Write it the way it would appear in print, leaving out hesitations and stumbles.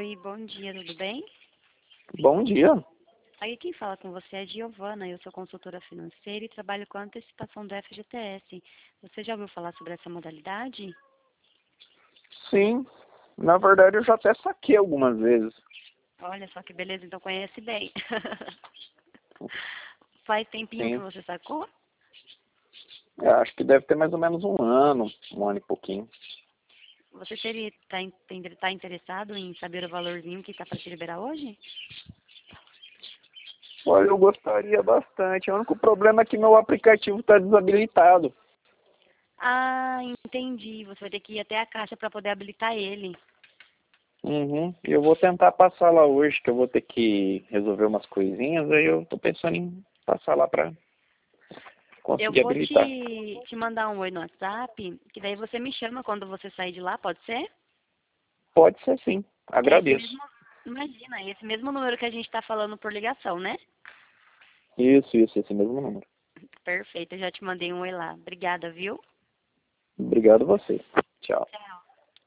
Oi, bom dia, tudo bem? Bom dia. Aí quem fala com você é Giovana, eu sou consultora financeira e trabalho com a antecipação do FGTS. Você já ouviu falar sobre essa modalidade? Sim, na verdade eu já até saquei algumas vezes. Olha só que beleza, então conhece bem. Faz tempinho que Sim, você sacou? eu acho que deve ter mais ou menos um ano e pouquinho. Você tá interessado em saber o valorzinho que está para te liberar hoje? Olha, eu gostaria bastante. O único problema é que meu aplicativo está desabilitado. Ah, entendi. Você vai ter que ir até a caixa para poder habilitar ele. Uhum. E eu vou tentar passar lá hoje, que eu vou ter que resolver umas coisinhas, aí eu tô pensando em passar lá para Eu conseguir vou habilitar. te mandar um oi no WhatsApp, que daí você me chama quando você sair de lá, pode ser? Pode ser sim, É esse agradeço. mesmo, imagina, é esse mesmo número que a gente está falando por ligação, né? Isso, esse mesmo número. Perfeito, eu já te mandei um oi lá. Obrigada, viu? Obrigado a você. Tchau. Tchau.